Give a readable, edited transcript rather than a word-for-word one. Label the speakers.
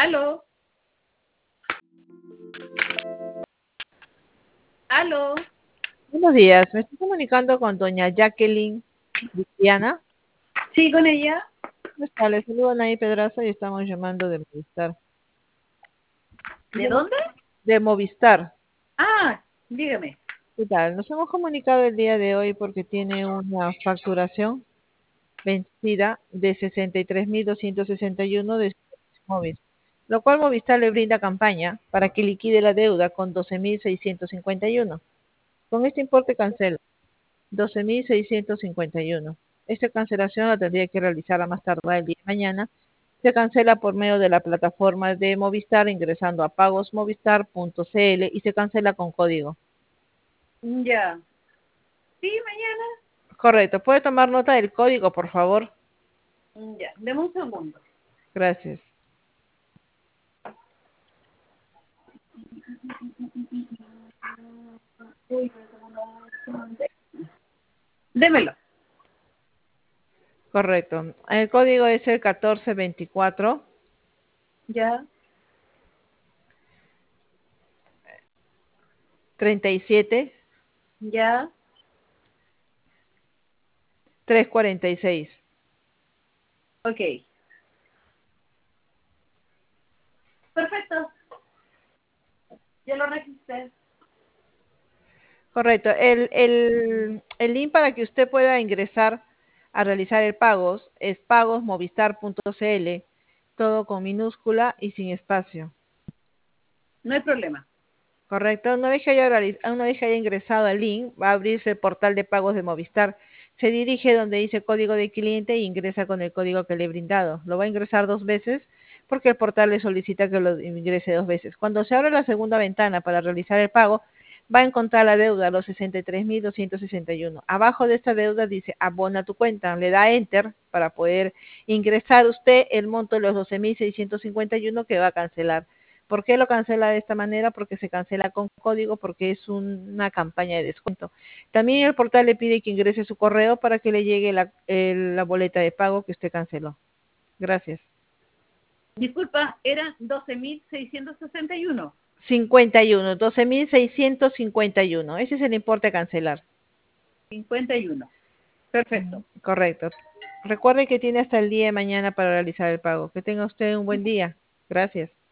Speaker 1: Aló, aló.
Speaker 2: Buenos días, me estoy comunicando con doña Jacqueline Viviana.
Speaker 1: Sí, con ella.
Speaker 2: ¿Cómo está? Les saludo a Nay Pedraza y estamos llamando de Movistar.
Speaker 1: ¿De dónde?
Speaker 2: De Movistar.
Speaker 1: Ah, dígame.
Speaker 2: ¿Qué tal? Nos hemos comunicado el día de hoy porque tiene una facturación vencida de 63.261 de su móvil, lo cual Movistar le brinda campaña para que liquide la deuda con 12.651. Con este importe cancela 12.651. Esta cancelación la tendría que realizar a más tardar el día de mañana. Se cancela por medio de la plataforma de Movistar ingresando a pagosmovistar.cl y se cancela con código.
Speaker 1: Ya. Sí, mañana.
Speaker 2: Correcto. ¿Puede tomar nota del código, por favor?
Speaker 1: Ya, deme un segundo.
Speaker 2: Gracias.
Speaker 1: Démelo.
Speaker 2: Correcto. El código es el 1424
Speaker 1: Ya,
Speaker 2: 37
Speaker 1: ya.
Speaker 2: 346.
Speaker 1: Ok. Perfecto. Ya lo registré.
Speaker 2: Correcto. El link para que usted pueda ingresar a realizar el pagos es pagosmovistar.cl, todo con minúscula y sin espacio.
Speaker 1: No hay problema.
Speaker 2: Correcto. Una vez que haya ingresado al link, va a abrirse el portal de pagos de Movistar. Se dirige donde dice código de cliente e ingresa con el código que le he brindado. Lo va a ingresar 2 veces porque el portal le solicita que lo ingrese 2 veces. Cuando se abre la segunda ventana para realizar el pago, va a encontrar la deuda, los 63.261. Abajo de esta deuda dice abona tu cuenta. Le da enter para poder ingresar usted el monto de los 12.651 que va a cancelar. ¿Por qué lo cancela de esta manera? Porque se cancela con código, porque es una campaña de descuento. También el portal le pide que ingrese su correo para que le llegue la boleta de pago que usted canceló. Gracias.
Speaker 1: Disculpa, eran 12.661.
Speaker 2: 51, 12.651. Ese es el importe a cancelar.
Speaker 1: 51. Perfecto.
Speaker 2: Correcto. Recuerde que tiene hasta el día de mañana para realizar el pago. Que tenga usted un buen día. Gracias.